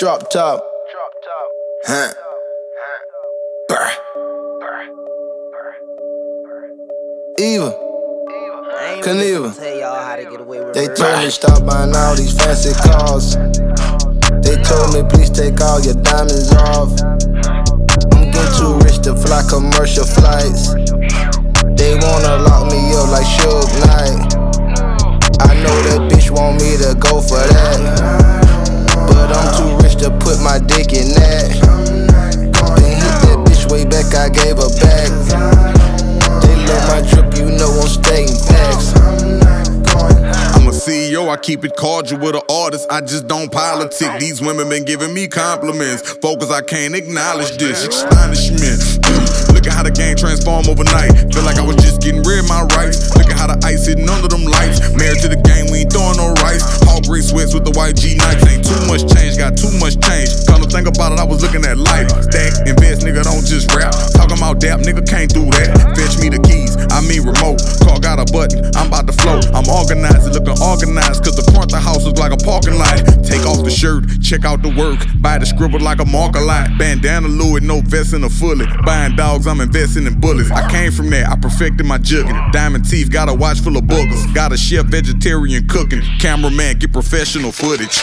Drop top. Huh. Brr. Eva. Knievel. They told me stop buying all these fancy cars. They told me please take all your diamonds off. I'm getting too rich to fly commercial flights. They wanna lock me up like Suge Knight. I know that bitch want me to go for that, but I'm too rich to put my dick in that. Then hit that bitch way back, I gave her back. They love my drip, you know I'm stating facts. I'm a CEO, I keep it cordial with an artist. I just don't politic. These women been giving me compliments. Focus, I can't acknowledge this. Astonishment. Look at how the game transformed overnight. Feel like I was just getting rid of my rights. Look at how the ice hitting under them lights. Married to the game, we ain't throwing no rice. All gray sweats with the white G Nikes. Ain't too much change, got too much change. Come to think about it, I was looking at life. Stack, invest, nigga, don't just rap. Talking about dap, nigga, can't do that. Fetch me the keys, I mean remote. Car got a button, I'm about to float. I'm organized, looking organized, cause the front of the house looks like a parking lot. Take off the shirt, check out the work. Buy the scribble like a marker lot. Bandana Louis, no vest and a fully. Buying dogs, I'm investing in bullets. I came from there, I perfected my jugging. Diamond teeth, got a watch full of boogers. Got a chef, vegetarian cooking. Cameraman, get professional footage.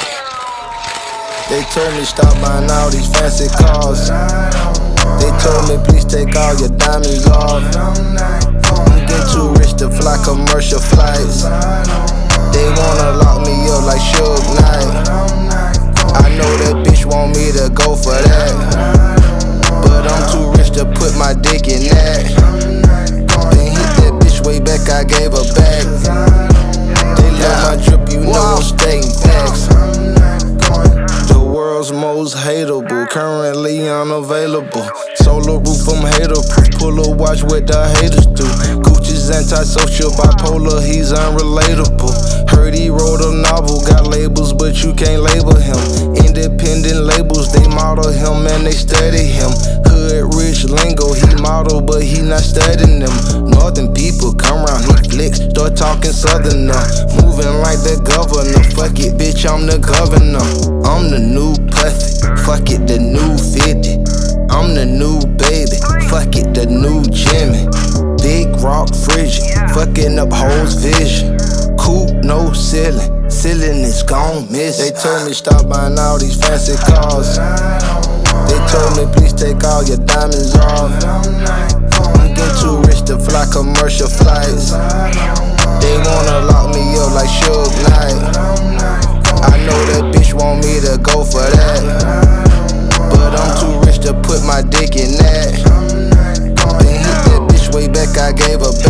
They told me stop buying all these fancy cars. They told me please take all your diamonds off. I'm getting too rich to fly commercial flights. They wanna lock me up like Suge Knight. I know that bitch want me to go for that, but I'm too rich to put my dick in that. Then hit that bitch way back, I gave her back. They love my drip, you know I'm stating facts. The world's most hateable, currently unavailable. Solar roof, I'm hater-proof. Pull a watch what the haters do. Gucci's antisocial, bipolar, he's unrelatable. Heard he wrote a novel, got labels, but you can't label him. Independent labels, they model him and they study him. Hood rich lingo, he model, but he not studying them. Northern people come round, he flicks, start talking southerner. Moving like the governor, fuck it, bitch, I'm the governor. I'm the new Puffy, fuck it, the new 50. I'm the new baby, fuck it, the new Jimmy. Big rock frigid, fucking up hoes' vision. Coupe, no ceiling, ceiling is gon' miss. They told me stop buying all these fancy cars. They told me please take all your diamonds off. I'm getting too rich to fly commercial flights. They wanna lock me up like Suge Knight. I know that bitch want me to go for that, but I'm too rich to put my dick in that. Then hit that bitch way back, I gave her back.